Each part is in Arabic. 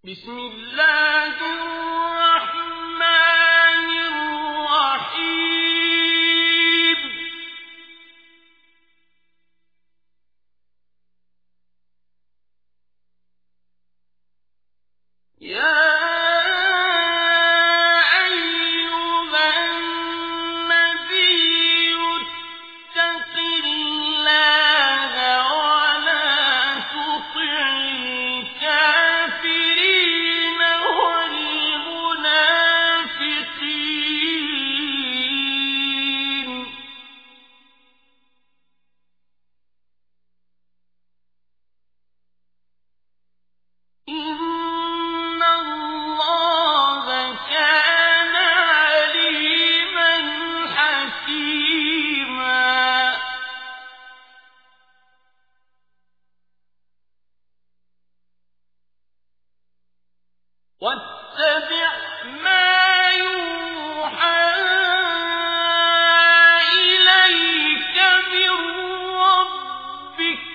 بسم الله الرحمن الرحيم يا واتبع ما يوحى إليك من ربك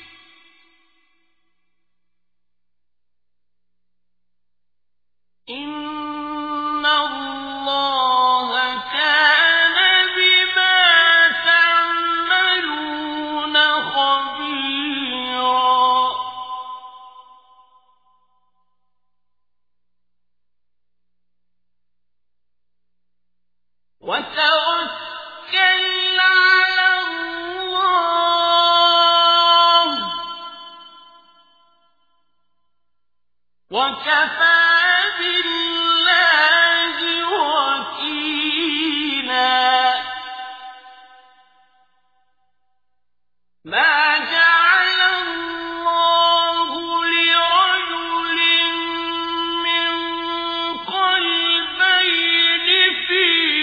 إن الله كان بما تعملون خبيرا وتوكل على الله وكفى بالله وكيلا ما جعل الله لرجل من قلبين في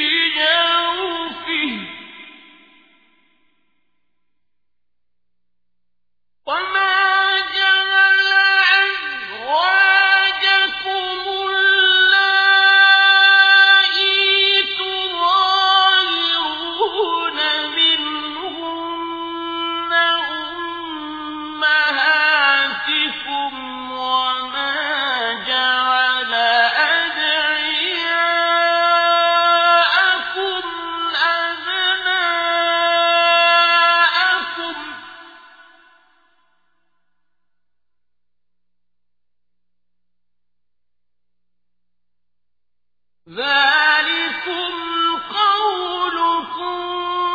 جوفه وما جعل أزواجكم اللائي تظاهرون منهن أمهاتكم وما جعل أدعياءكم أبناءكم ذلكم قولكم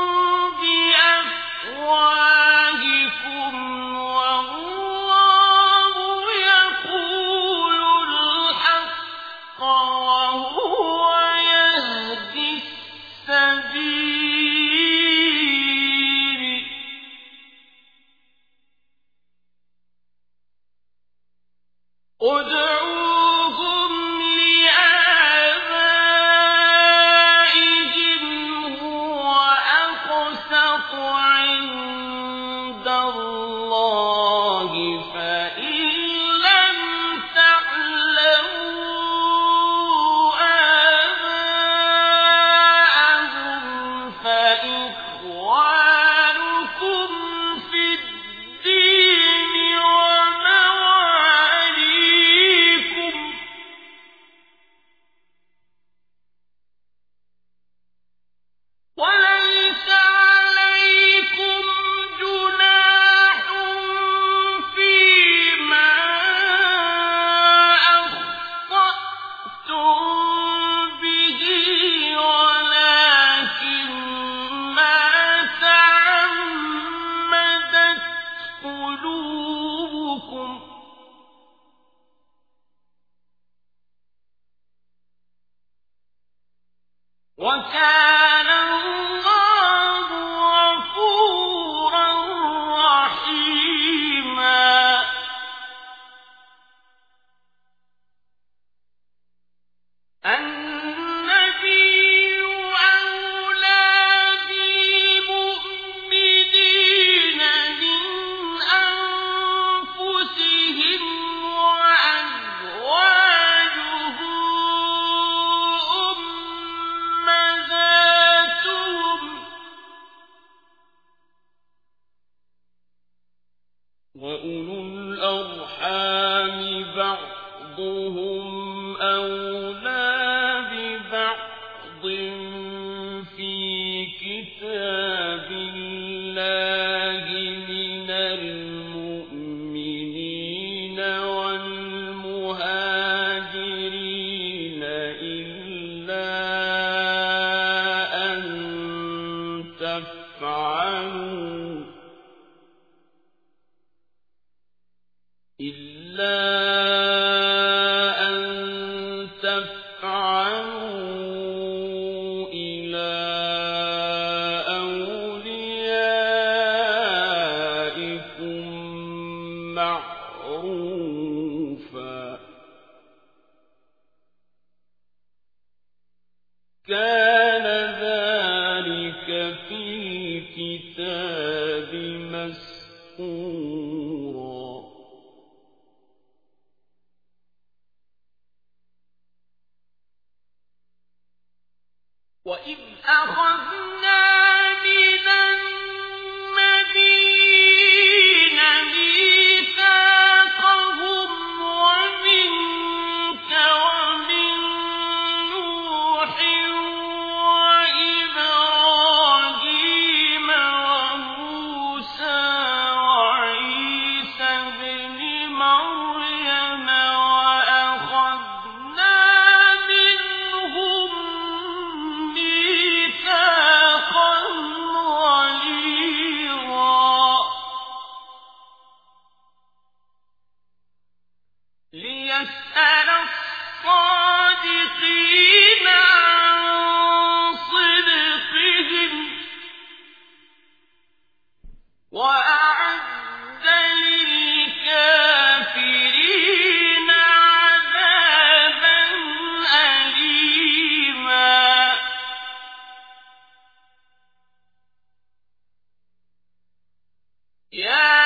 بأفواهكم والله يقول الحق وهو يهدي السبيل ادعوهم لآبائهم هو أقسط عند الله فإن لم تعلموا آباءهم فإخوانكم في الدين ومواليكم وليس عليكم جناح فيما أخطأتم به ولكن ما تعمدت قلوبكم وكان الله غفورا رحيما النبي أولى بالمؤمنين من أنفسهم وأزواجه أمهاتهم بعضهم أولى ببعض في كتاب الله من المؤمنين والمهاجرين إلا أن تفعلوا إلى أوليائكم معروفا كان ذلك في الكتاب مسطورا وإذ أخذنا من النبيين ميثاقهم ومنك ومن نوح وإبراهيم وموسى وعيسى ابن مريم وأخذنا منهم ميثاقا غليظا ليسأل الصادقين عن صدقهم وأعد للكافرين عذابا أليما يا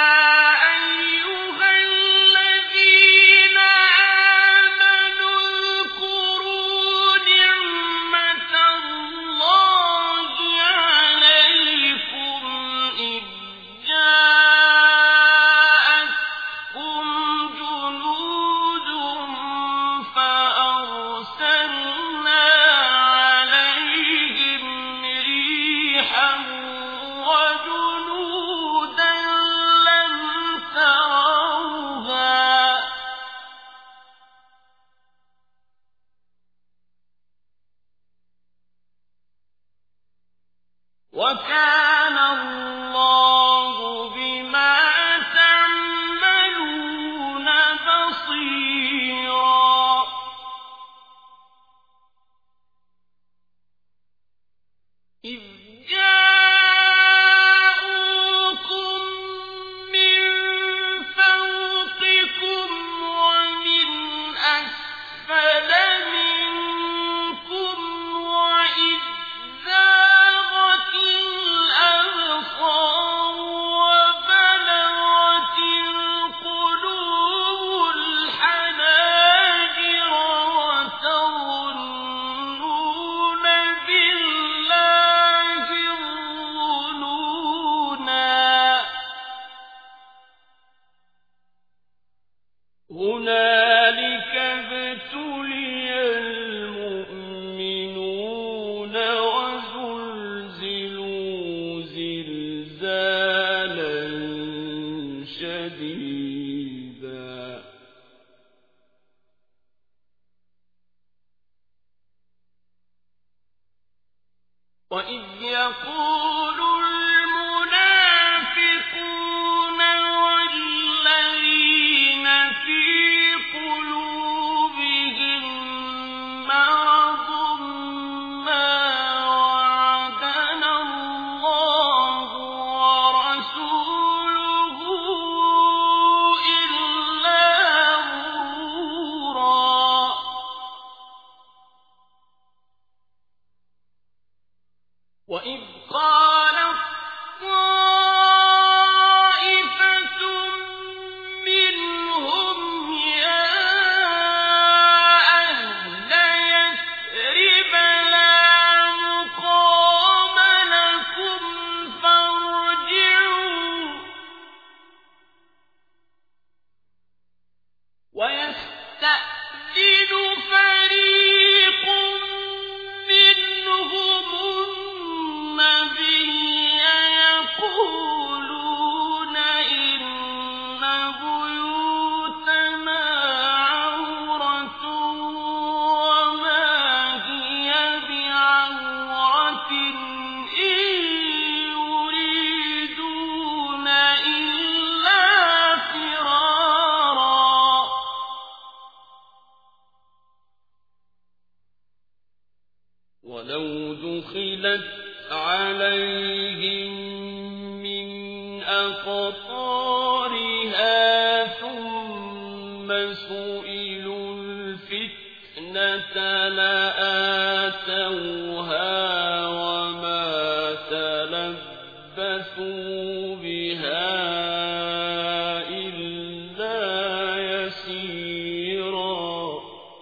أيها الذين آمنوا اذكروا نعمة الله عليكم إذ جاءتكم جنود فأرسلنا عليهم ريحا وجنودا لم تروها وكان الله بما تعملون بصيرا إذ جاءوكم من فوقكم ومن أسفل منكم وإذ زاغت الأبصار وبلغت القلوب الحناجر وتظنون بالله الظنونا هنالك ابتلي المؤمنون وزلزلوا زلزالا شديدا وإذ يقول المنافقون والذين في قلوبهم مرض ما وعدنا الله ورسوله إلا غرورا وإذ قال فريق منهم النبي يقولون إن بيوتنا عورة وما هي بعورة إن يريدون إلا فرارا ولو دخلت عليهم من أقطارها ثم سئلوا الفتنة لآتوها وما تلبثوا بها إلا يسيرا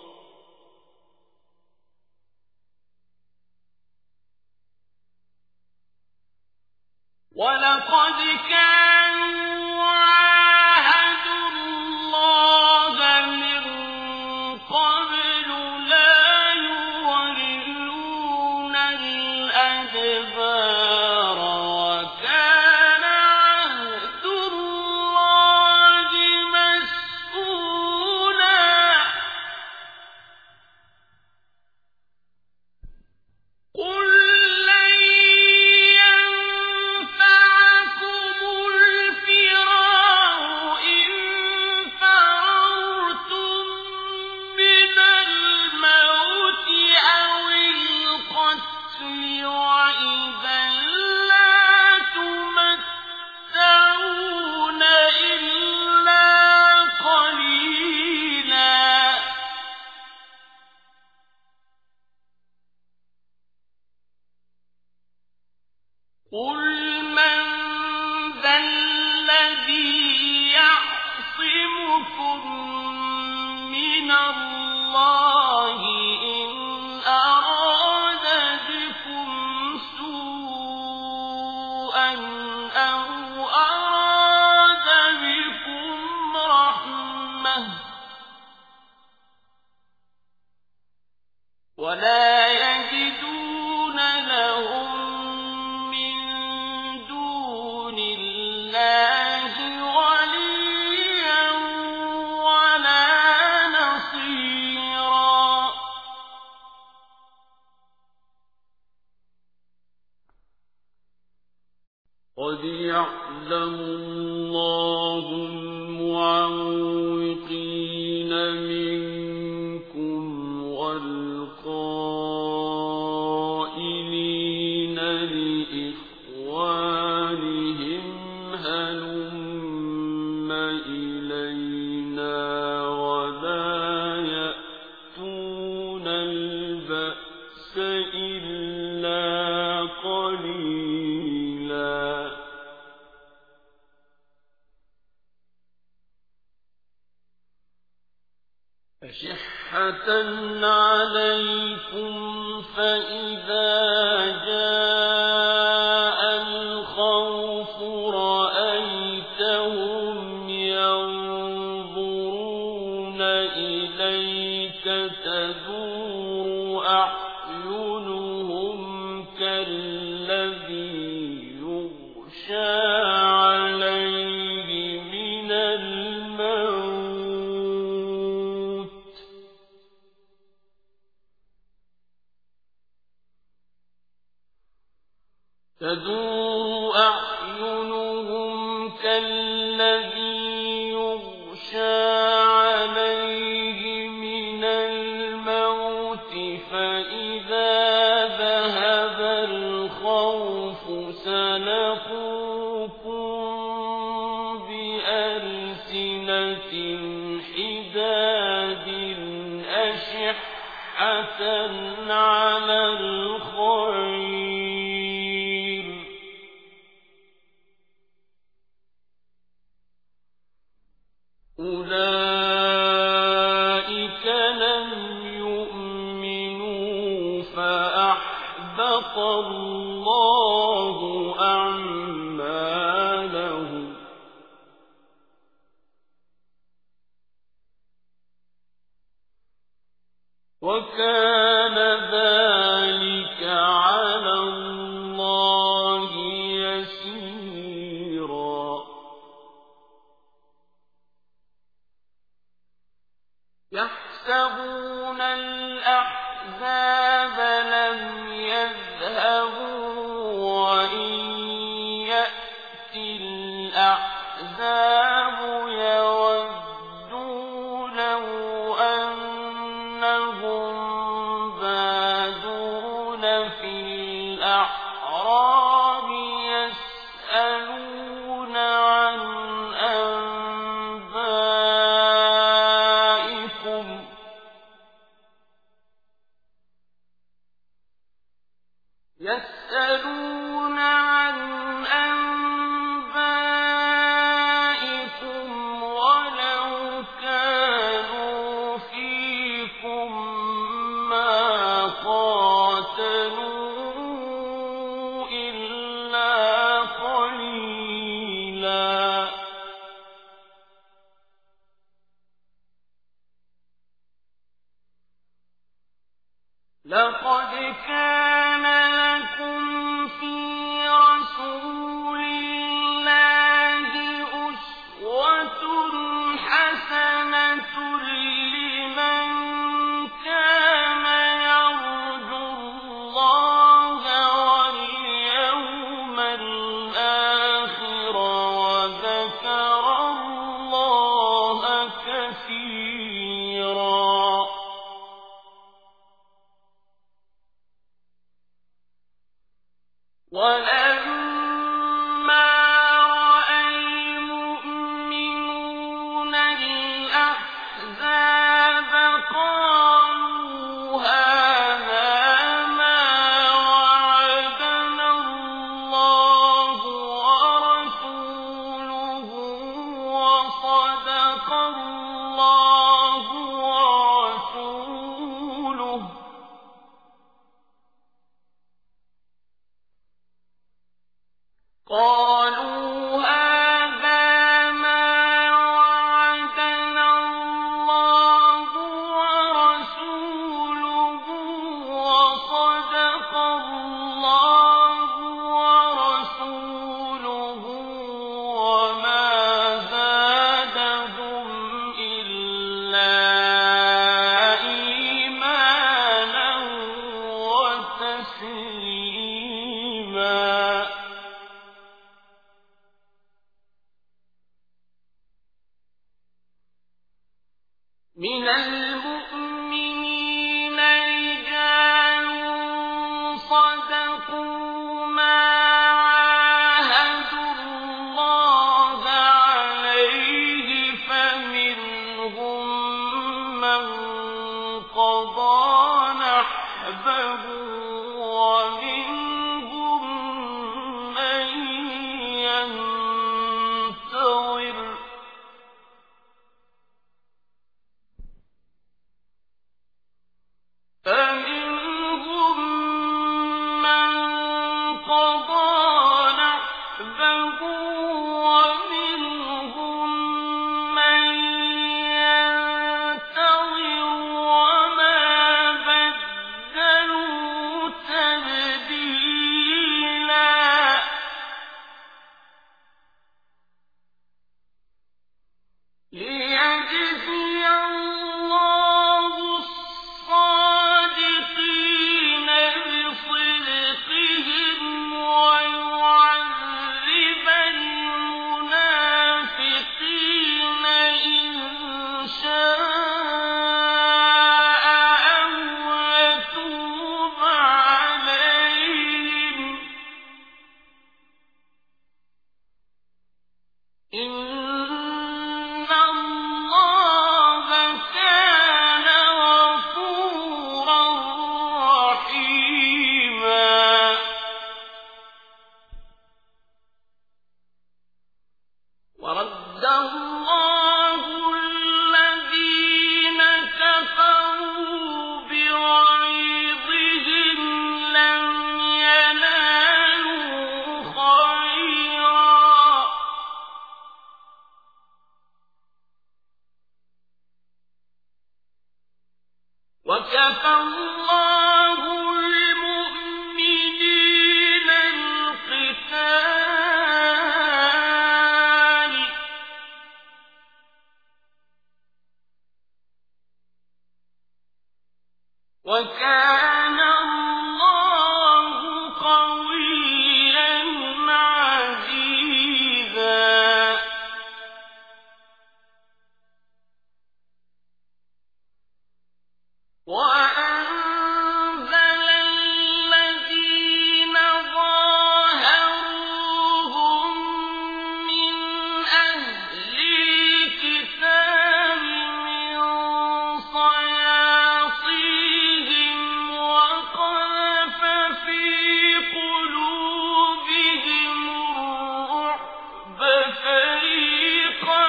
ولقد كانوا عاهدوا الله من قبل لا يولون الأدبار وكان عهد الله مسؤولا قل لن ينفعكم الفرار إن فررتم من الموت أو القتل وإذا لا تمتعون إلا قليلا قل من ذا الذي يعصمكم من الله إن أراد بكم سوءا أو أراد بكم رحمة ولا يجدون لهم من دون الله وليا ولا نصيرا قد يعلم الله المعوقين منكم والقائلين لإخوانهم هلم إلينا ولا يأتون البأس إلا قليلا أشحة عليكم فإذا جاء الخوف رأيتهم ينظرون إليك تدور أعينهم كالذي يغشى عليه من الموت تدور أعينهم كالذي يغشى عليه من الموت فإذا ذهب الخوف سلقوكم بألسنة حداد أشحة على الخير أولئك لم يؤمنوا فأحبط الله أعمالهم وكان ذلك على الله يسيرا يحسبون الأحزاب لم يذهبوا وإن يأتي الأحزاب يودوا لو أنهم بادون في الأعراب يسألون عن أنبائكم ولو كانوا فيكم ما قاتلوا إلا قليلا لقد كان لكم في رسول الله أسوة حسنة لمن كان يرجو الله واليوم الآخر وذكر الله كثيرا ولما رأى المؤمنون الأحزاب قالوا هذا ما وعدنا الله ورسوله وصدق الله ورسوله قالوا هذا ما وعدنا الله ورسوله وصدق الله ورسوله وما زادهم إلا إيمانا وتسليما من المؤمنين رجال صدقوا ما عاهدوا الله عليه فمنهم من قضى نحبه ومنهم من ينتظر فمنهم من قضى نحبه ومنهم من ينتظر وما بدلوا وكفى الله المؤمنين القتال وكان الله قويا عزيزا وأنزل الذين ظاهروهم من أهل الكتاب من صياصيهم وقذف في قلوبهم الرعب فريقا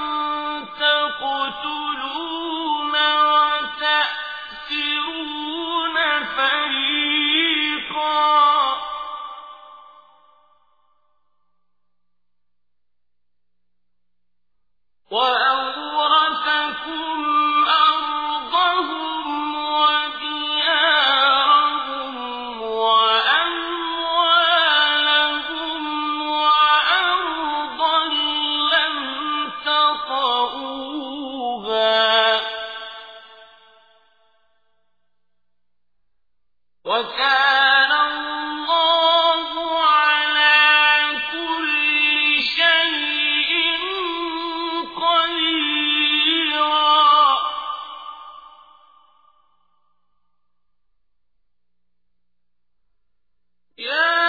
تقتلون وتأسرون فريقا وأورثكم أرضهم وديارهم وأموالهم وأرضا لم تطئوها وكان الله على كل شيء قديرا يا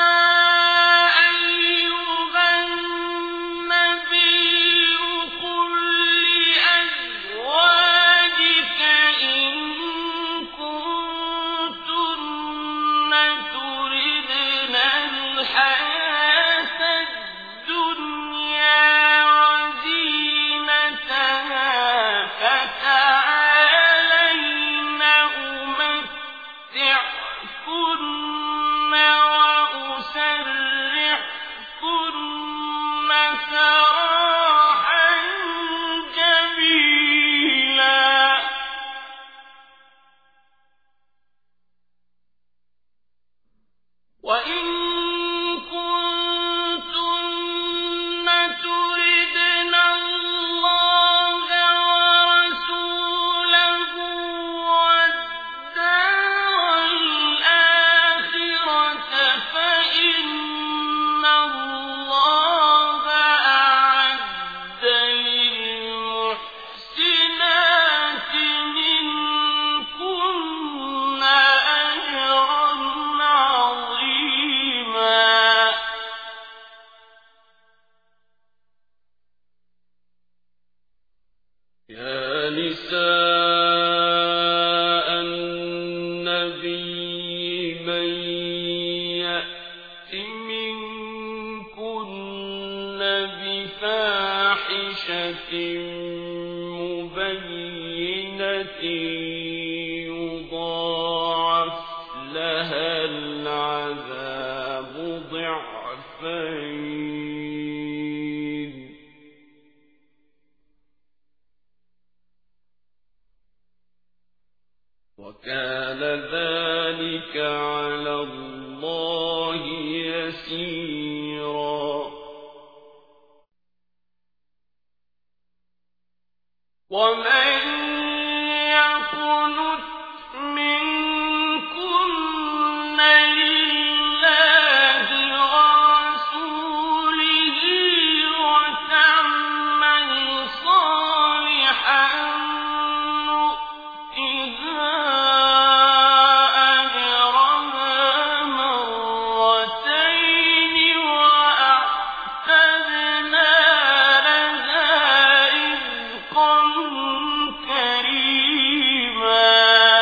أيها النبي قل لأزواجك إن كنتن تردن الحياة الدنيا وزينتها فتعالين أمتعكن وأسرحكن سراحا جميلا وإن كنتن تردن الله ورسوله والدار الآخرة فإن الله أعد للمحسنات منكن أجرا عظيما يا نساء النبي من يأت منكن بفاحشة مبينة يضاعف لها العذاب ضعفين وكان ذلك على الله يسيرا ومن يقنت منكن لله ورسوله وتعمل صالحا نؤتها أجرها مرتين وأعتدنا لها رزقا كريما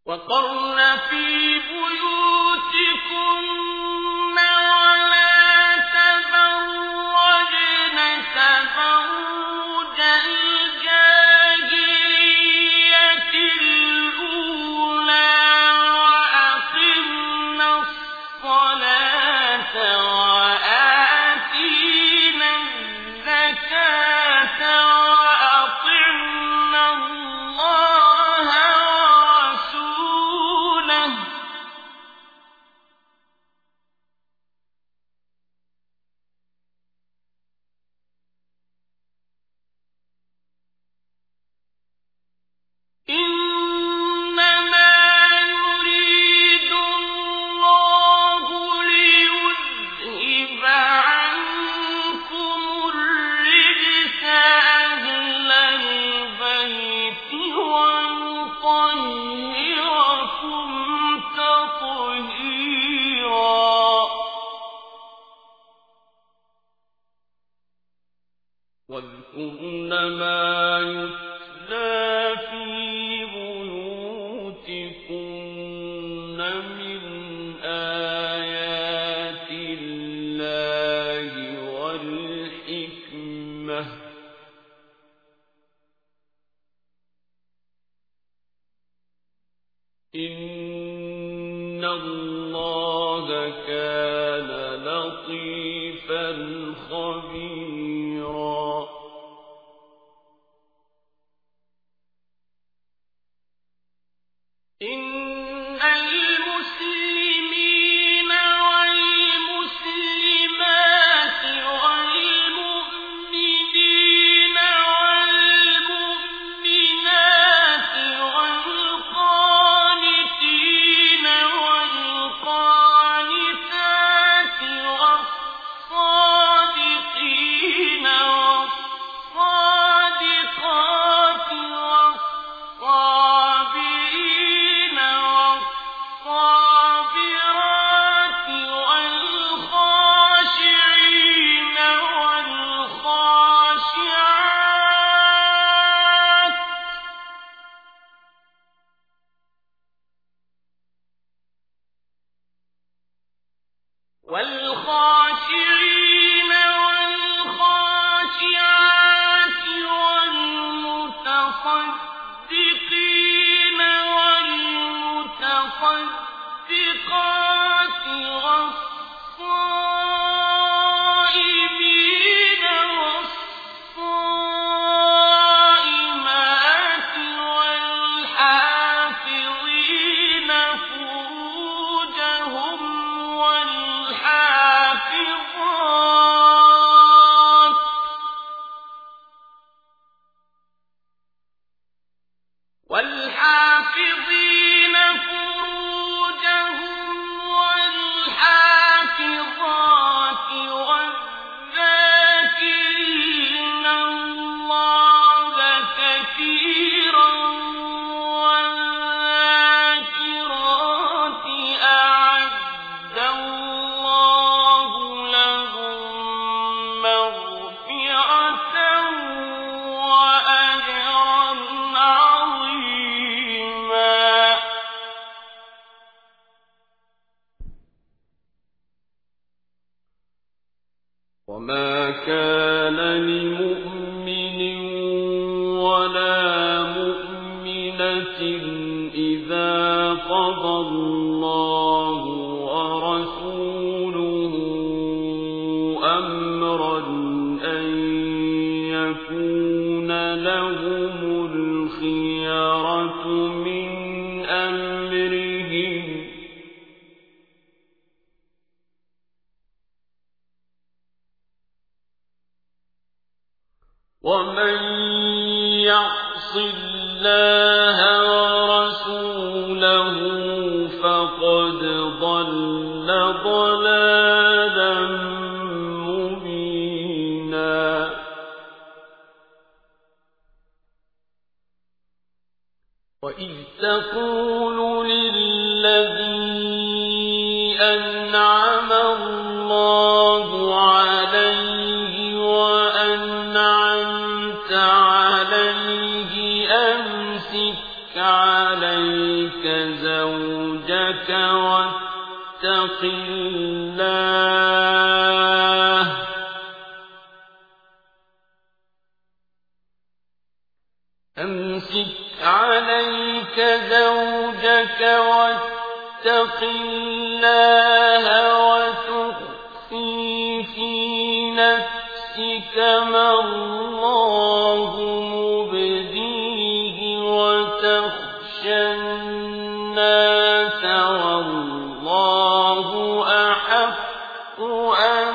وقرن في بيوتكن ولا تبرجن تبرج الجاهلية الأولى وأقمنا الصلاة وآتينا الزكاة وأطعنا الله ورسوله إنما يريد الله ليذهب عنكم الرجس أهل البيت ويطهركم تطهيرا واذكرن ما يتلى في بيوتكن من آيات الله والحكمة إن الله كان لطيفا خبيرا إن المسلمين والمسلمات والمؤمنين والمؤمنات والقانتين والقانتات والصادقين والصادقات والصابرين والصابرات والخاشعين والخاشعات والخاشعين والخاشعات والمتصدقين والمتصدقات والصائمين والصائمات والحافظين فروجهم والحافظين فروجهم والحافظات والذاكرين الله كثيرا والذاكرات أعد الله لهم مغفرة وأجرا عظيما وما كان لمؤمن ولا مؤمنة إذا قضى الله ورسوله أمرا أن يكون لهم الخيرة من أمرهم ومن يعص الله ورسوله فقد ضل ضلالا مبينا وإذ تقول للذي أنعم الله عليه وأنعمت عليه أمسك عليك عليك زوجك واتق الله أمسك عليك زوجك واتق الله وتخفي في نفسك ما الله مبديه وتخشى الناس والله أحق أن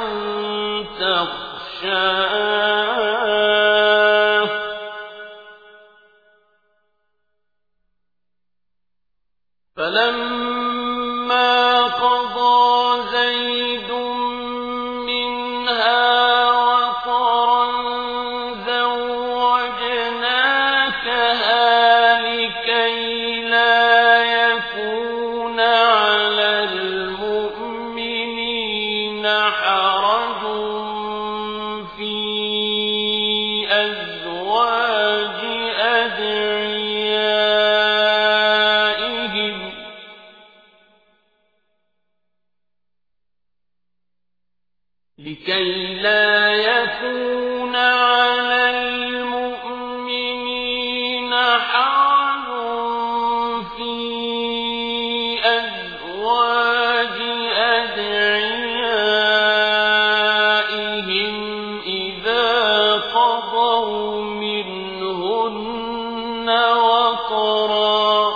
تخشاه فلما قضى زيد منها وطرا زوجناكها لكي لا يكون على المؤمنين حرج في أزواج أدعيائهم إذا قضوا منهن وطرا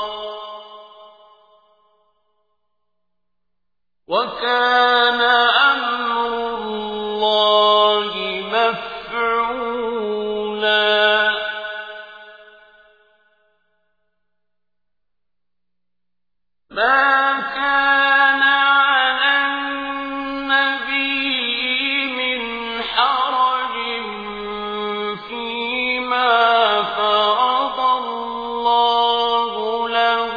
وكان أمر الله مفعولا ما كان على النبي من حرج فيما فرض الله له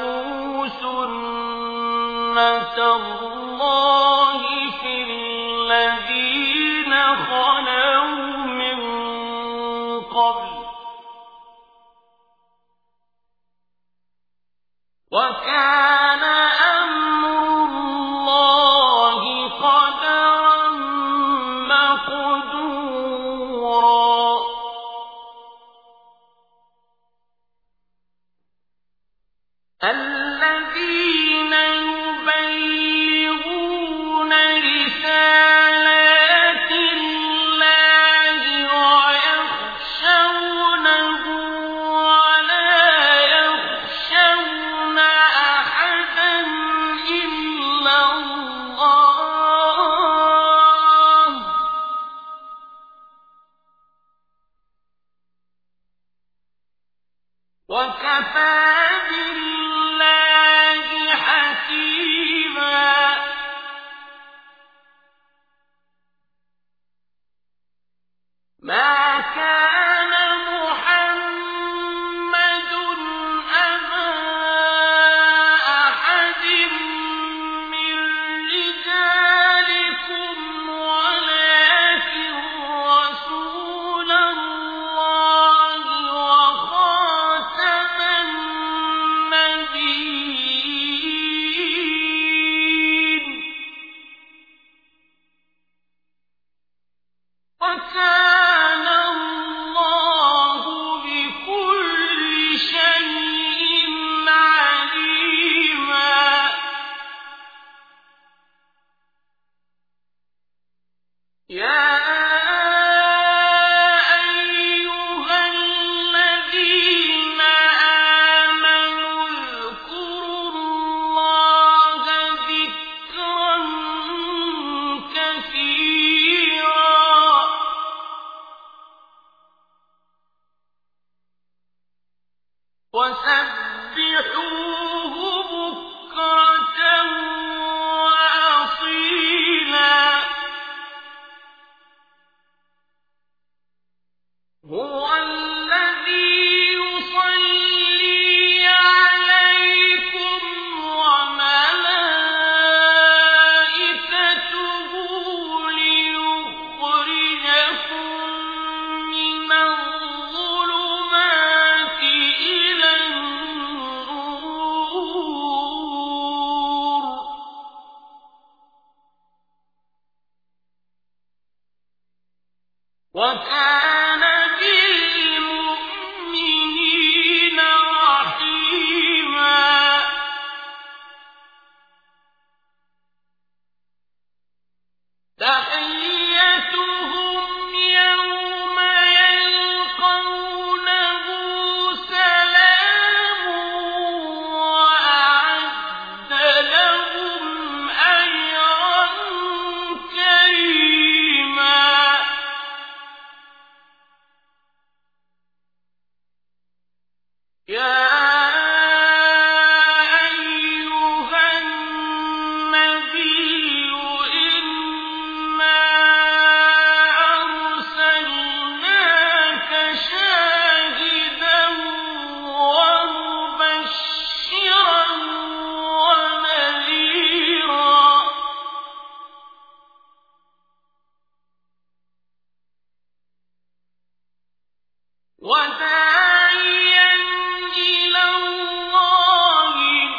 سنة الله في الذين خلوا من قبل وكان أمر الله قدرا مقدورا الذين يبلغون رسالات الله ويخشونه ولا يخشون أحدا إلا الله وكفى بالله وكان بالمؤمنين رحيما تحيتهم يوم يلقونه سلام وأعد لهم أجرا كريما يا وداعيا إلى الله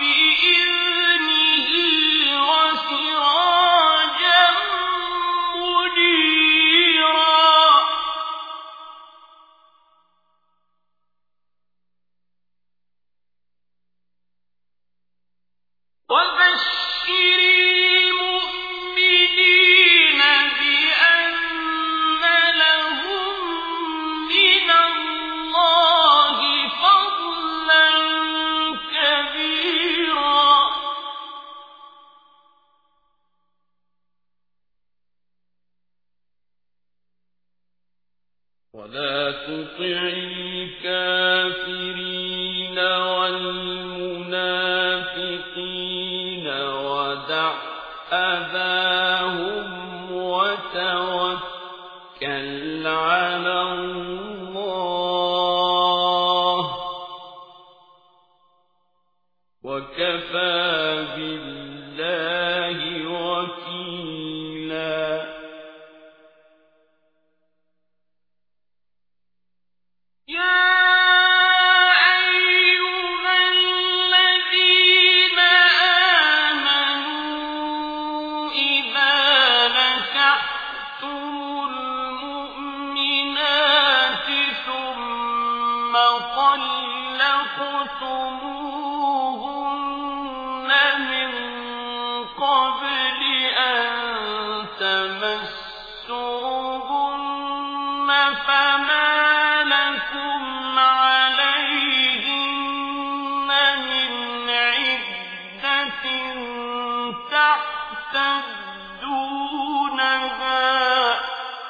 بإذنه وسراجا منيرا وبشر المؤمنين بأن لهم من الله فضلا كبيرا ولا تطع الكافرين والمنافقين ودع أذاهم وتوكل على الله وكفى بالله وكيلا يا أيها الذين آمنوا إذا نكحتم المؤمنات ثم طلقتموهن من قبل أن تمسوهن فما لكم عليهن من عدة تعتدونها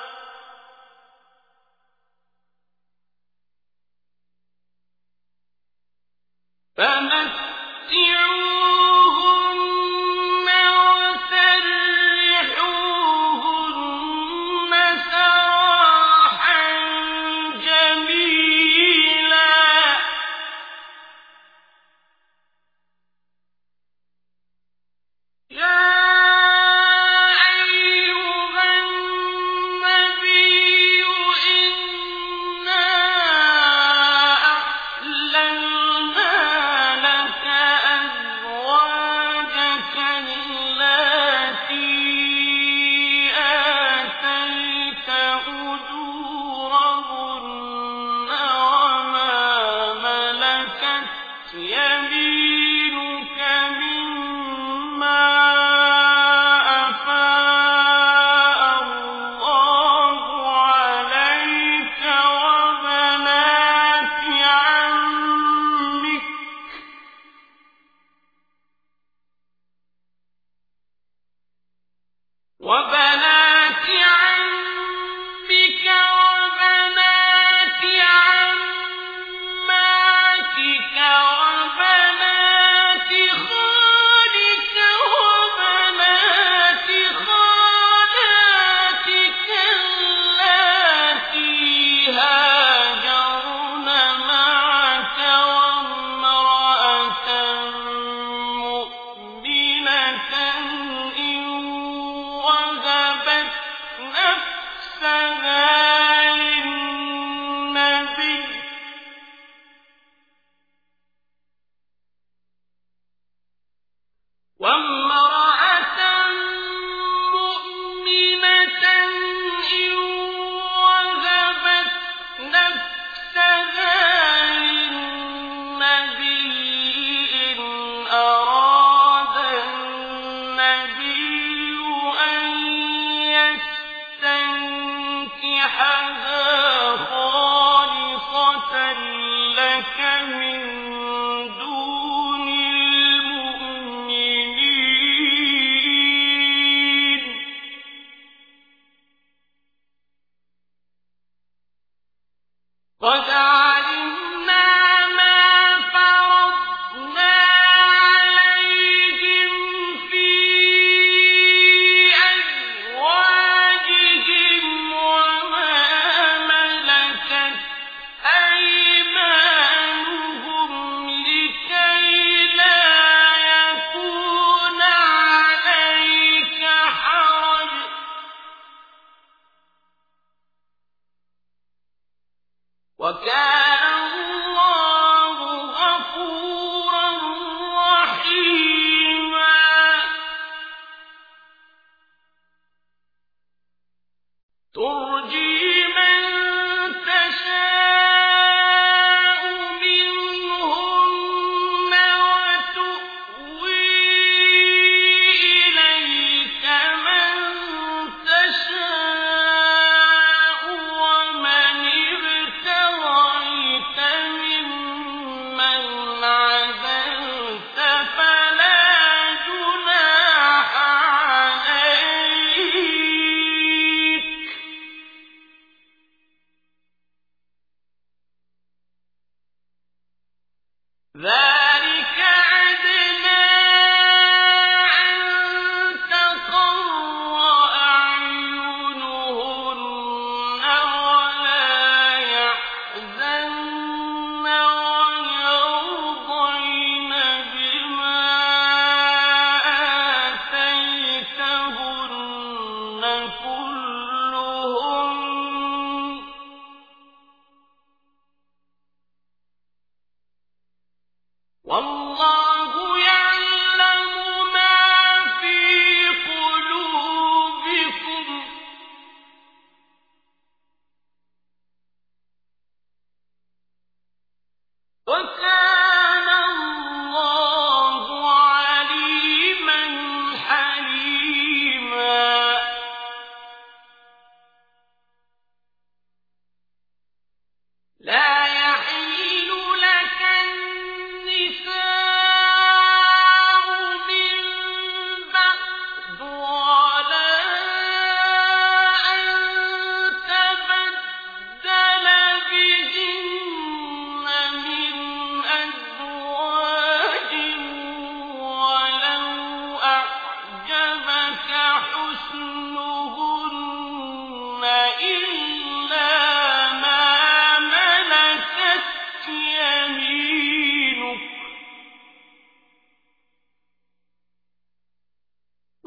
فمتعوهن وسرحوهن سراحا جميلا يا أيها النبي إنا أحللنا لك أزواجك التي آتيت أجورهن وما ملكت يمينك مما أفاء الله عليك وبنات عمك وبنات عماتك وبنات خالك وبنات خالاتك اللاتي هاجرن معك وامرأة مؤمنة إن وهبت نفسها للنبي وامرأة مؤمنة إن وهبت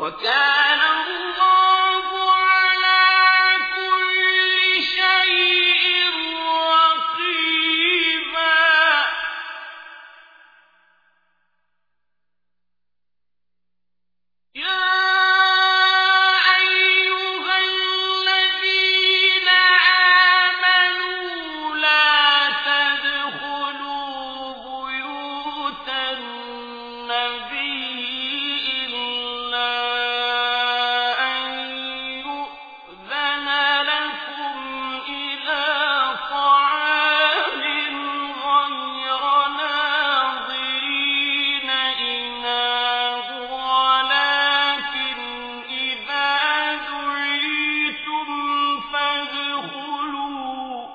وكان الله على كل شيء رقيبا يا أيها الذين آمنوا لا تدخلوا بيوت النبي إلا أن يؤذن لكم إلى طعام غير ناظرين إناه ولكن إذا دعيتم فادخلوا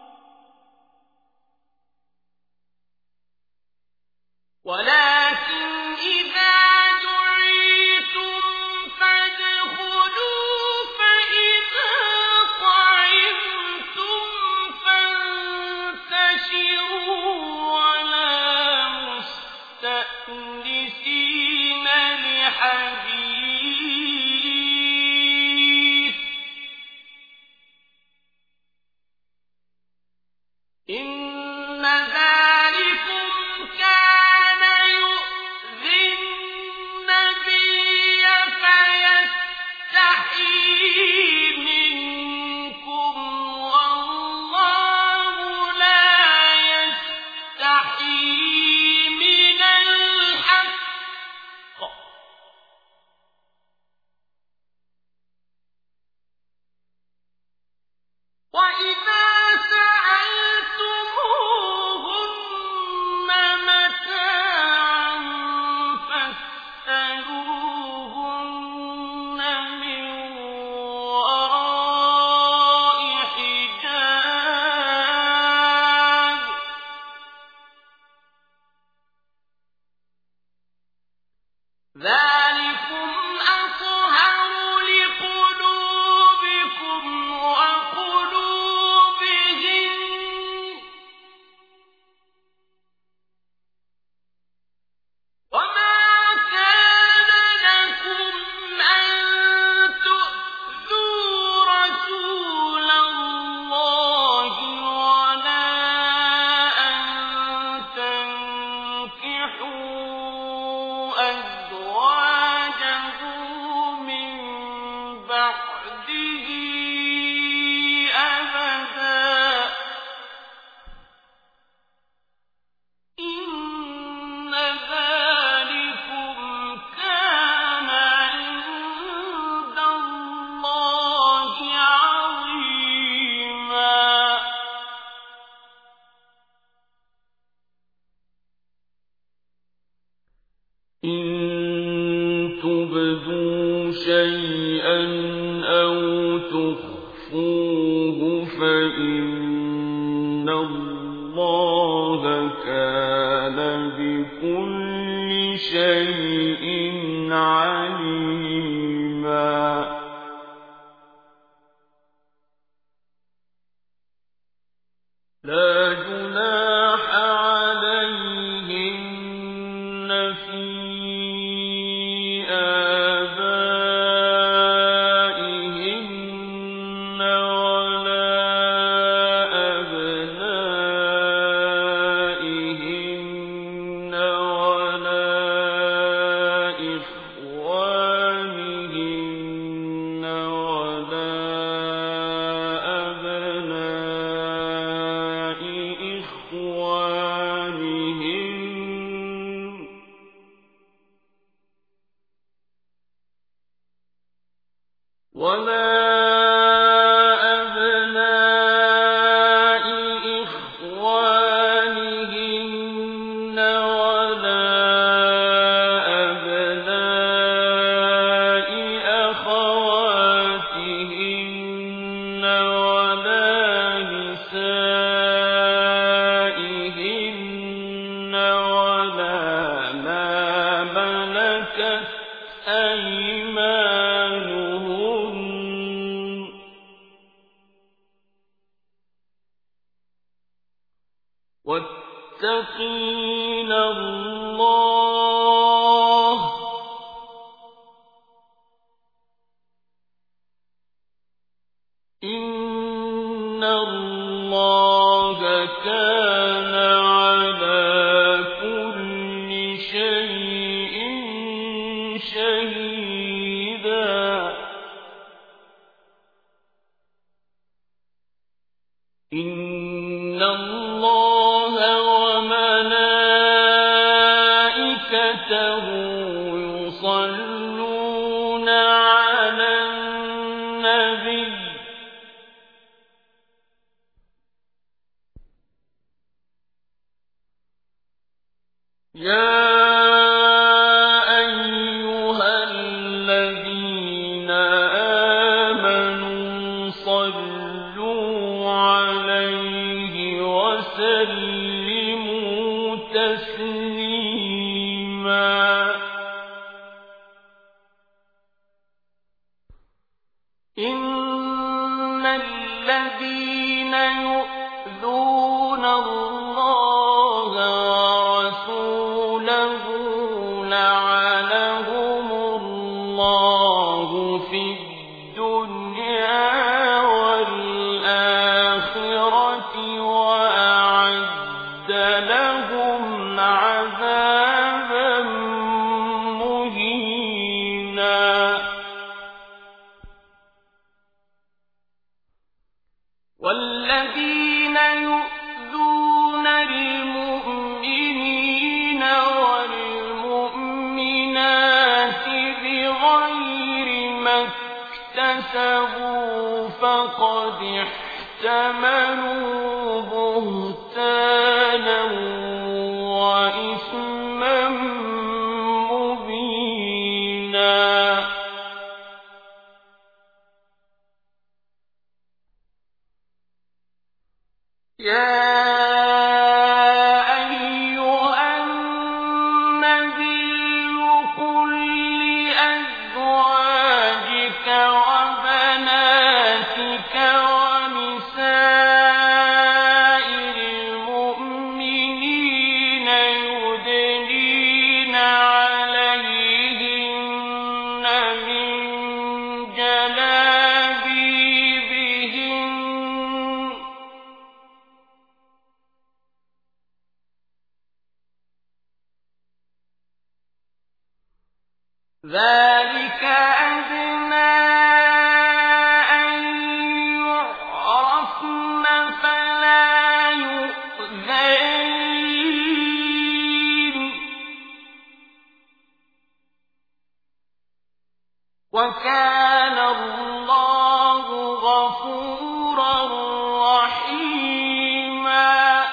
فإذا طعمتم فانتشروا ولا مستأنسين لحديث إن ذلكم كان يؤذي النبي فيستحيي منكم والله لا يستحيي من الحق وإذا سألتموهن متاعا فاسألوهن من وراء حجاب ذلكم أطهر لقلوبكم وقلوبهم وما كان لكم أن تؤذوا رسول الله ولا أن تنكحوا أزواجه من بعده أبدا إن ذلكم كان عند الله عظيما إن تبدوا شيئا أو تخفوه فإن الله كان بكل شيء عليما لا جناح عليهن في آبائهن ولا أبنائهن ولا إخوانهن ولا أبناء إخوانهن ولا أبناء إخوانهن ولا أبناء أخواتهن ولا نسائهن ولا ما ملكت أيمانهن واتقين الله شهيدا إن الله وملائكته يصلون على النبي يا أيها الذين آمنوا صلوا عليه وسلموا تسليما إن الذين يؤذون الله ورسوله لعنهم الله في الدنيا والآخرة وأعد لهم عذابا مهينا والذين يؤذون المؤمنين والمؤمنات بغير ما اكتسبوا فقد احتملوا بهتانا وإثما مبينا يا أيها النبي قل لأزواجك وبناتك ونساء المؤمنين يدنين عليهن من جلابيبهن ذلك أدنى أن يعرفن فلا يؤذين وكان الله غفورا رحيما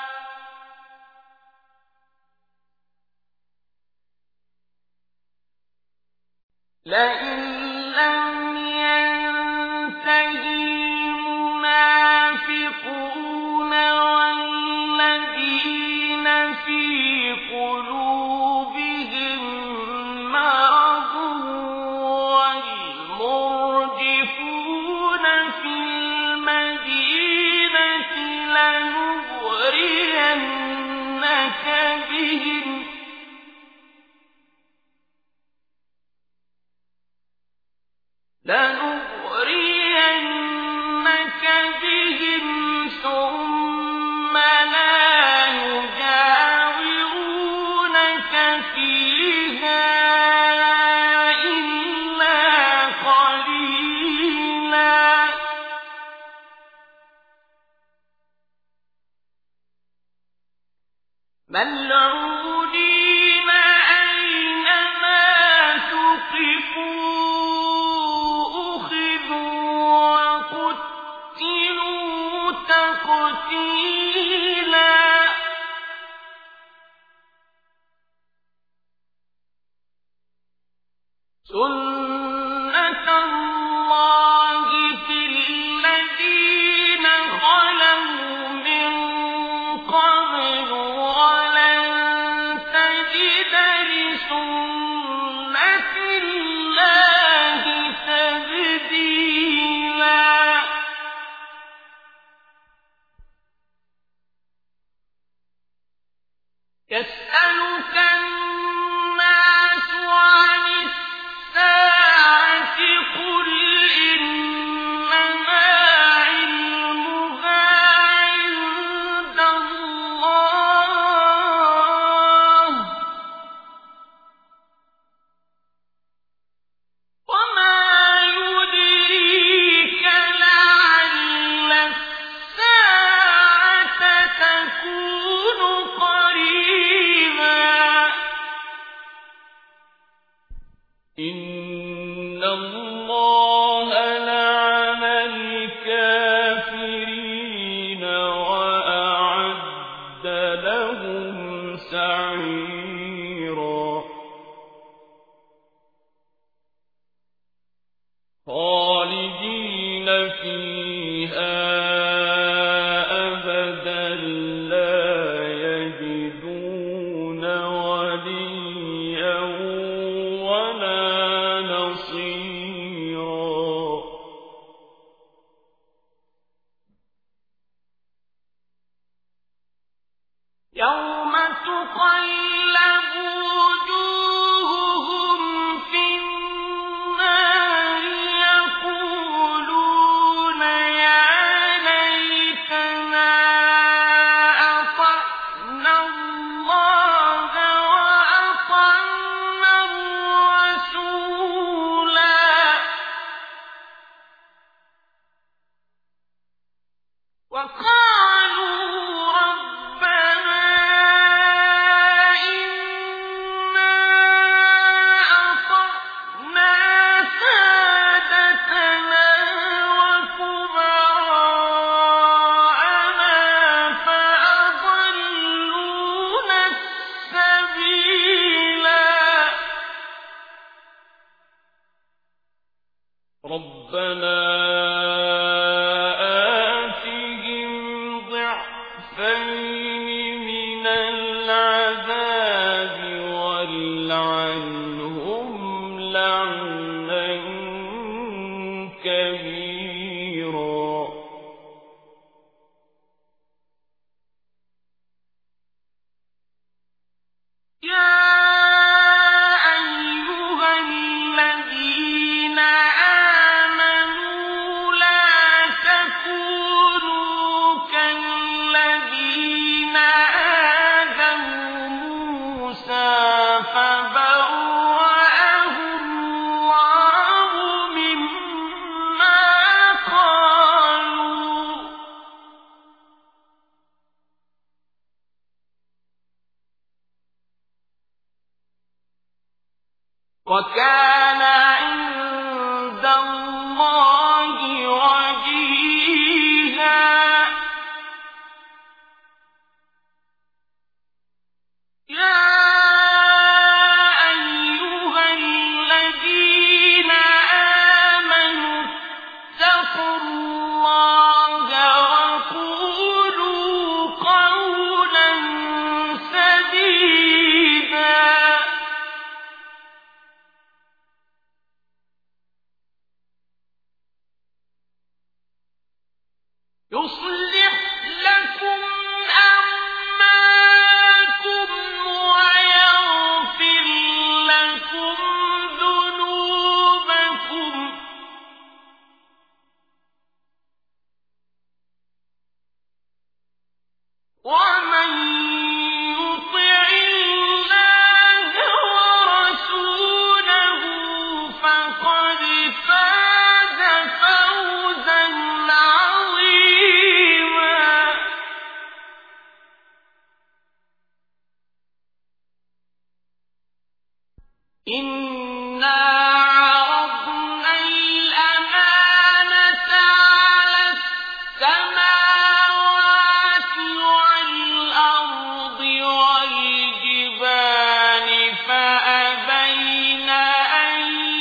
لئن لم ينتهي المنافقون والذين في قلوبهم مرض والمرجفون في المدينة لنغرينك بهم ثم لا يجاورونك فيها إلا قليلا ملعونين أينما ثقفوا تقتيلا سنة الله في الذين خلوا من قبل ولن تجد لسنة الله تبديلا يسألك الناس عن الساعة إن الله لعن الكافرين وأعد لهم سعيرا خالدين فيها أبدا لا يجدون وليا ولا نصيرا يوم تقلب وجوههم في النار يقولون يا ليتنا أطعنا الله وأطعنا الرسولا وقالوا ربنا إنا أطعنا سادتنا وكبراءنا فأضلونا السبيلا ربنا آتهم ضعفين من العذاب والعنهم لعنا كبيرا يا أيها الذين آمنوا لا تكونوا كالذين آذوا موسى فبرأه الله مما قالوا وكان عند الله وجيها يا أيها الذين آمنوا اتقوا الله وقولوا قولا سديدا يصلح لكم أعمالكم ويغفر لكم ذنوبكم ومن يطع الله ورسوله فقد فاز فوزا عظيما إنا عرضنا الأمانة على السماوات والأرض والجبال فأبين أن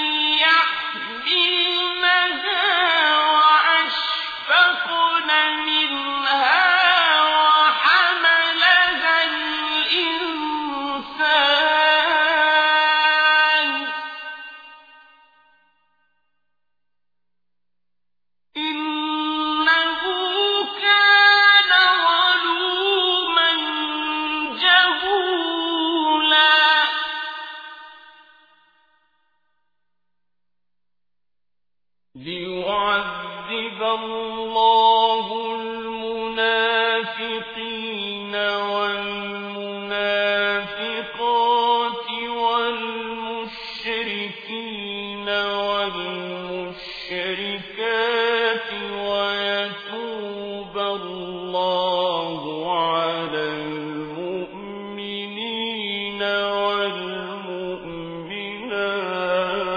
يحملنها وأشفقن منها وحملها الإنسان إنه كان ظلوما جهولا ليعذب الله المنافقين والمنافقات والمشركين والمشركات ويتوب الله على المؤمنين والمؤمنات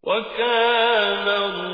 وكان